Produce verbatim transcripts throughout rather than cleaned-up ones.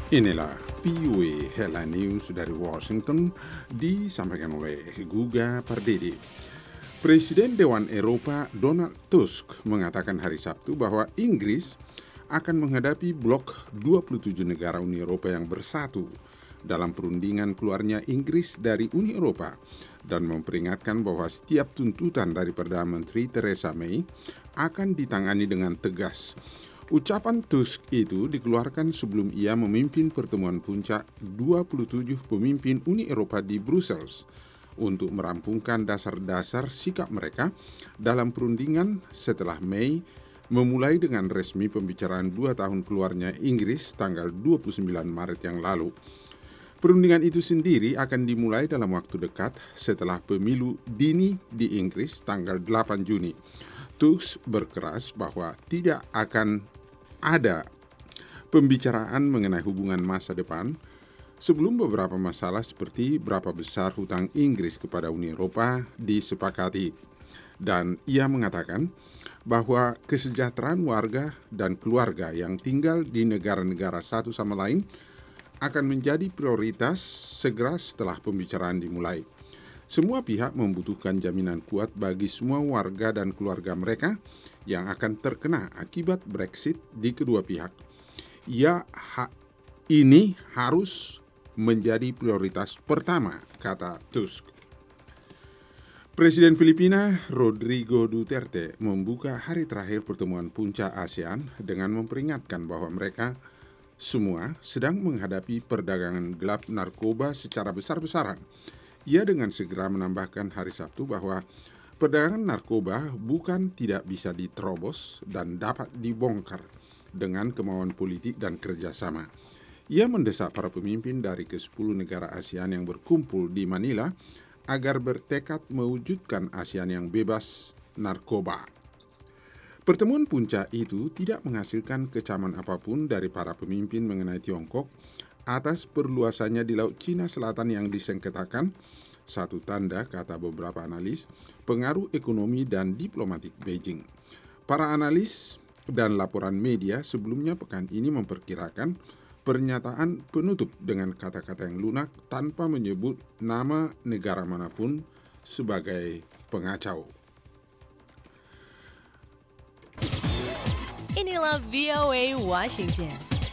Inilah V O A Headline News dari Washington disampaikan oleh Guga Pardede. Presiden Dewan Eropa Donald Tusk mengatakan hari Sabtu bahwa Inggris akan menghadapi blok dua puluh tujuh negara Uni Eropa yang bersatu dalam perundingan keluarnya Inggris dari Uni Eropa dan memperingatkan bahwa setiap tuntutan dari Perdana Menteri Theresa May akan ditangani dengan tegas. Ucapan Tusk itu dikeluarkan sebelum ia memimpin pertemuan puncak dua puluh tujuh pemimpin Uni Eropa di Brussels untuk merampungkan dasar-dasar sikap mereka dalam perundingan setelah May memulai dengan resmi pembicaraan dua tahun keluarnya Inggris tanggal dua puluh sembilan Maret yang lalu. Perundingan itu sendiri akan dimulai dalam waktu dekat setelah pemilu dini di Inggris tanggal delapan Juni. Tusk berkeras bahwa tidak akan ada pembicaraan mengenai hubungan masa depan sebelum beberapa masalah seperti berapa besar hutang Inggris kepada Uni Eropa disepakati. Dan ia mengatakan bahwa kesejahteraan warga dan keluarga yang tinggal di negara-negara satu sama lain akan menjadi prioritas segera setelah pembicaraan dimulai. Semua pihak membutuhkan jaminan kuat bagi semua warga dan keluarga mereka yang akan terkena akibat Brexit di kedua pihak. Ya, ha- ini harus menjadi prioritas pertama, kata Tusk. Presiden Filipina Rodrigo Duterte membuka hari terakhir pertemuan puncak ASEAN dengan memperingatkan bahwa mereka semua sedang menghadapi perdagangan gelap narkoba secara besar-besaran. Ia dengan segera menambahkan hari Sabtu bahwa perdagangan narkoba bukan tidak bisa diterobos dan dapat dibongkar dengan kemauan politik dan kerjasama. Ia mendesak para pemimpin dari kesepuluh negara ASEAN yang berkumpul di Manila agar bertekad mewujudkan ASEAN yang bebas narkoba. Pertemuan puncak itu tidak menghasilkan kecaman apapun dari para pemimpin mengenai Tiongkok atas perluasannya di Laut Cina Selatan yang disengketakan, satu tanda, kata beberapa analis, pengaruh ekonomi dan diplomatik Beijing. Para analis dan laporan media sebelumnya pekan ini memperkirakan pernyataan penutup dengan kata-kata yang lunak tanpa menyebut nama negara manapun sebagai pengacau. Inilah V O A Washington.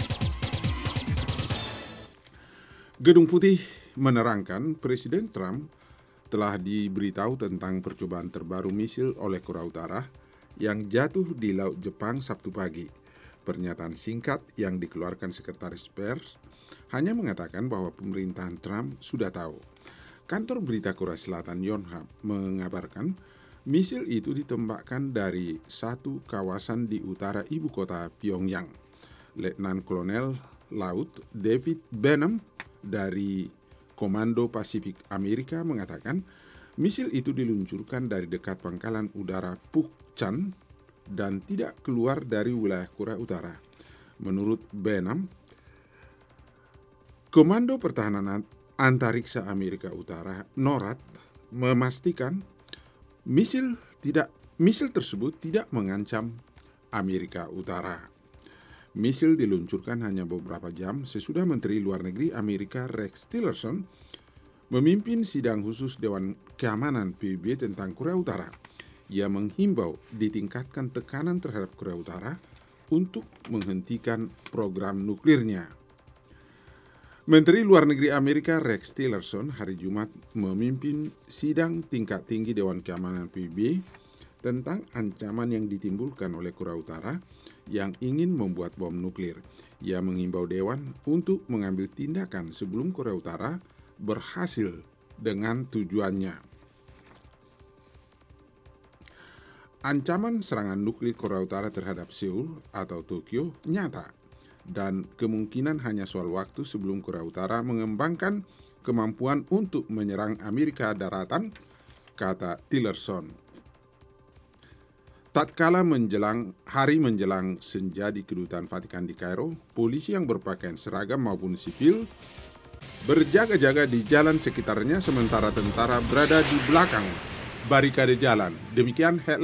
Gedung Putih menerangkan Presiden Trump telah diberitahu tentang percobaan terbaru misil oleh Korea Utara yang jatuh di Laut Jepang Sabtu pagi. Pernyataan singkat yang dikeluarkan Sekretaris Pers hanya mengatakan bahwa pemerintahan Trump sudah tahu. Kantor berita Korea Selatan Yonhap mengabarkan misil itu ditembakkan dari satu kawasan di utara ibu kota Pyongyang. Letnan Kolonel Laut David Benham dari Komando Pasifik Amerika mengatakan misil itu diluncurkan dari dekat pangkalan udara Pukchan dan tidak keluar dari wilayah Korea Utara. Menurut Benham, Komando Pertahanan Antariksa Amerika Utara NORAD memastikan misil tidak misil tersebut tidak mengancam Amerika Utara. Misil diluncurkan hanya beberapa jam sesudah Menteri Luar Negeri Amerika Rex Tillerson memimpin sidang khusus Dewan Keamanan P B B tentang Korea Utara. Ia menghimbau ditingkatkan tekanan terhadap Korea Utara untuk menghentikan program nuklirnya. Menteri Luar Negeri Amerika Rex Tillerson hari Jumat memimpin sidang tingkat tinggi Dewan Keamanan P B B tentang ancaman yang ditimbulkan oleh Korea Utara yang ingin membuat bom nuklir. Ia mengimbau Dewan untuk mengambil tindakan sebelum Korea Utara berhasil dengan tujuannya. Ancaman serangan nuklir Korea Utara terhadap Seoul atau Tokyo nyata dan kemungkinan hanya soal waktu sebelum Korea Utara mengembangkan kemampuan untuk menyerang Amerika daratan, kata Tillerson. Tatkala menjelang hari menjelang senja di Kedutaan Vatikan di Kairo, polisi yang berpakaian seragam maupun sipil berjaga-jaga di jalan sekitarnya sementara tentara berada di belakang barikade jalan. Demikian headline